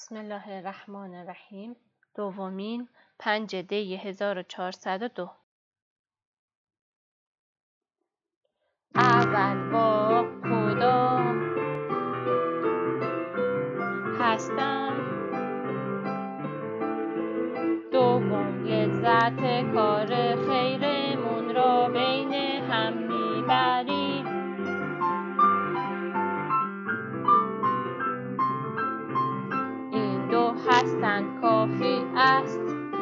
بسم الله الرحمن الرحیم. دومین 5 دی 1402. اول با خدا هستم، دوم لذت کار خیرمون را بین هم میبریم، این دو هستند کافی است.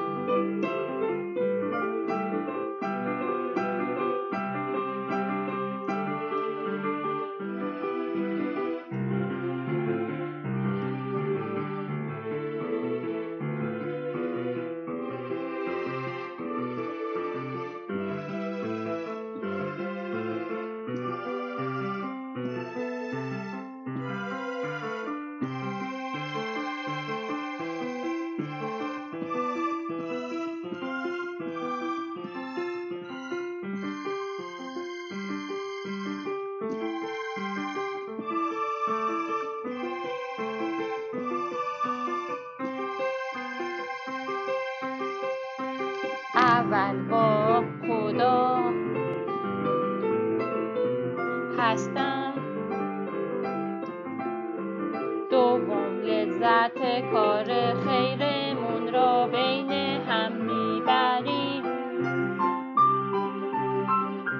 اول با خدا هستم، دوم لذت کار خیرمون را بین هم میبریم،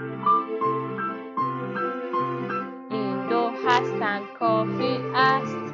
این دو هستند کافی است.